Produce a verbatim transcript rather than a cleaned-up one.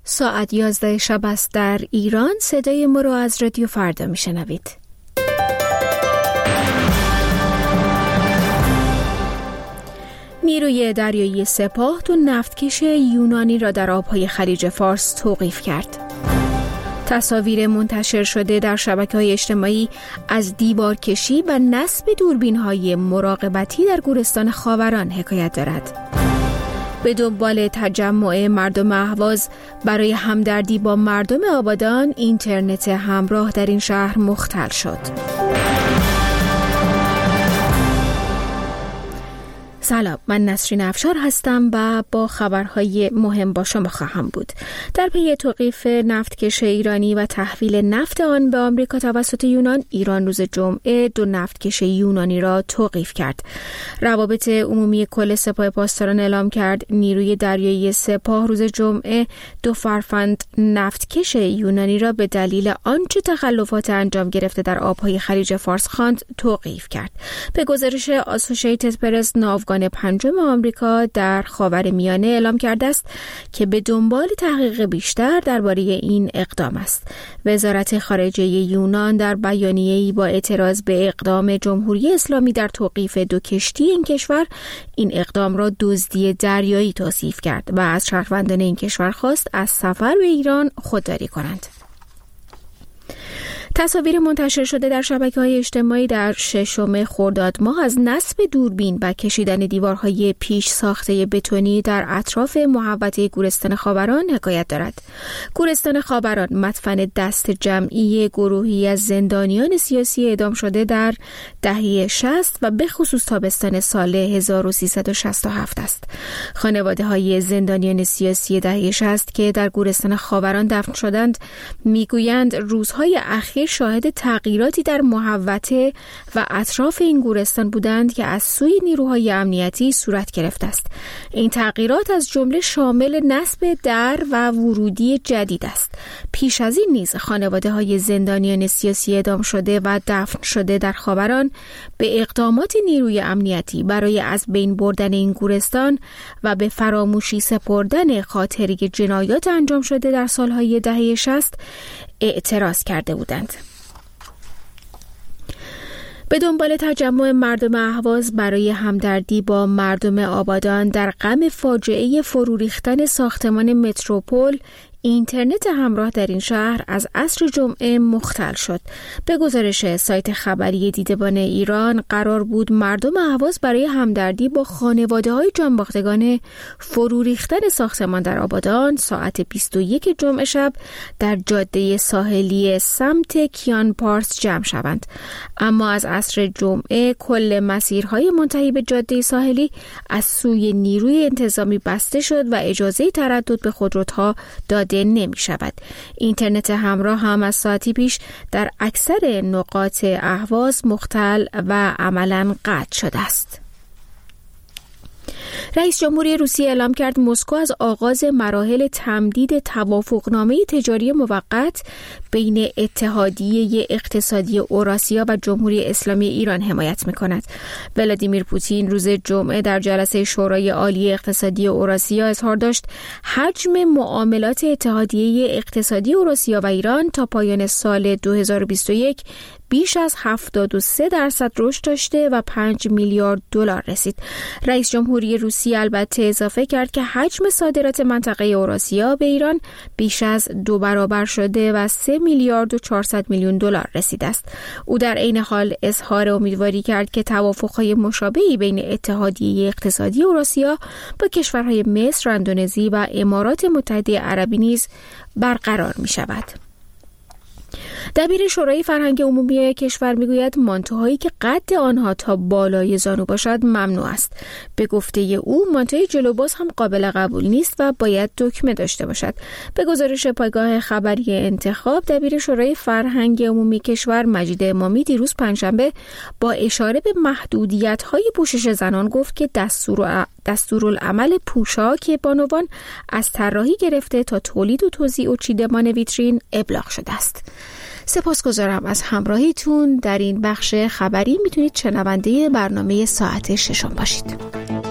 ساعت یازده شب است در ایران. صدای ما رو از رادیو فردا میشنوید. نیروی دریایی سپاه دو نفتکش یونانی را در آبهای خلیج فارس توقیف کرد. تصاویر منتشر شده در شبکه‌های اجتماعی از دیوارکشی و نصب دوربین‌های مراقبتی در گورستان خاوران حکایت دارد. به دنبال تجمع مردم اهواز برای همدردی با مردم آبادان، اینترنت همراه در این شهر مختل شد. سلام، من نسرین افشار هستم و با خبرهای مهم با شما خواهم بود. در پی توقیف نفتکش ایرانی و تحویل نفت آن به آمریکا توسط یونان، ایران روز جمعه دو نفتکش یونانی را توقیف کرد. روابط عمومی کل سپاه پاسداران اعلام کرد نیروی دریایی سپاه روز جمعه دو فرفند نفتکش یونانی را به دلیل آنچه تخلفات انجام گرفته در آبهای خلیج فارس خواند توقیف کرد. به گزارش آسوشیتد پرس، ناوگان پنجم آمریکا در خاورمیانه اعلام کرده است که به دنبال تحقیق بیشتر درباره این اقدام است. وزارت خارجه یونان در بیانیه‌ای با اعتراض به اقدام جمهوری اسلامی در توقیف دو کشتی این کشور، این اقدام را دزدی دریایی توصیف کرد و از شهروندان این کشور خواست از سفر به ایران خودداری کنند. تصاویر منتشر شده در شبکه‌های اجتماعی در ششم خرداد ماه از نصب دوربین و کشیدن دیوارهای پیش ساخته بتونی در اطراف محوطه گورستان خاوران حکایت دارد. گورستان خاوران مدفن دست جمعی گروهی از زندانیان سیاسی اعدام شده در دهه شصت و به خصوص تابستان سال هزار و سیصد و شصت و هفت است. خانواده‌های زندانیان سیاسی دهه شصت که در گورستان خاوران دفن شدند میگویند روزهای اخیر شاهد تغییراتی در محوطه و اطراف این گورستان بودند که از سوی نیروهای امنیتی صورت گرفته است. این تغییرات از جمله شامل نصب در و ورودی جدید است. پیش از این نیز خانواده‌های زندانیان سیاسی اعدام شده و دفن شده در خاوران به اقدامات نیروی امنیتی برای از بین بردن این گورستان و به فراموشی سپردن خاطره جنایات انجام شده در سالهای دهه شصت اعتراض کرده بودند. به دنبال تجمع مردم اهواز برای همدردی با مردم آبادان در غم فاجعه فرو ریختن ساختمان متروپول، اینترنت همراه در این شهر از عصر جمعه مختل شد. به گزارش سایت خبری دیدبان ایران، قرار بود مردم اهواز برای همدردی با خانواده‌های جانباختگان فرو ریختن ساختمان در آبادان ساعت بیست و یک جمعه شب در جاده ساحلی سمت کیان پارس جمع شوند. اما از عصر جمعه کل مسیرهای منتهی به جاده ساحلی از سوی نیروی انتظامی بسته شد و اجازه تردد به خودروها داده نمی شود. اینترنت همراه هم از ساعتی پیش در اکثر نقاط اهواز مختل و عملاً قطع شده است. رئیس جمهوری روسیه اعلام کرد مسکو از آغاز مراحل تمدید توافقنامه تجاری موقت بین اتحادیه اقتصادی اوراسیا و جمهوری اسلامی ایران حمایت می‌کند. ولادیمیر پوتین روز جمعه در جلسه شورای عالی اقتصادی اوراسیا اظهار داشت حجم معاملات اتحادیه اقتصادی اوراسیا و ایران تا پایان سال دو هزار و بیست و یک بیش از هفتاد و سه درصد رشد داشته و پنج میلیارد دلار رسید. رئیس جمهوری روسیه البته اضافه کرد که حجم صادرات منطقه اوراسیا به ایران بیش از دو برابر شده و سه میلیارد و چهارصد میلیون دلار رسیده است. او در عین حال اظهار امیدواری کرد که توافق‌های مشابهی بین اتحادیه اقتصادی اوراسیا با کشورهای مصر، اندونزی و امارات متحده عربی نیز برقرار می‌شود. دبیر شورای فرهنگ عمومی کشور میگوید مانتوهایی که قد آنها تا بالای زانو باشد ممنوع است. به گفته او مانتوی جلوباز هم قابل قبول نیست و باید دکمه داشته باشد. به گزارش پایگاه خبری انتخاب، دبیر شورای فرهنگ عمومی کشور مجید امامی دیروز پنجشنبه با اشاره به محدودیت‌های پوشش زنان گفت که دستور دستورالعمل پوشاک بانوان از طراحی گرفته تا تولید و توزیع و چیدمان ویترین ابلاغ شده است. سپاسگزارم از همراهیتون در این بخش خبری. میتونید شنونده برنامه ساعت ششم باشید.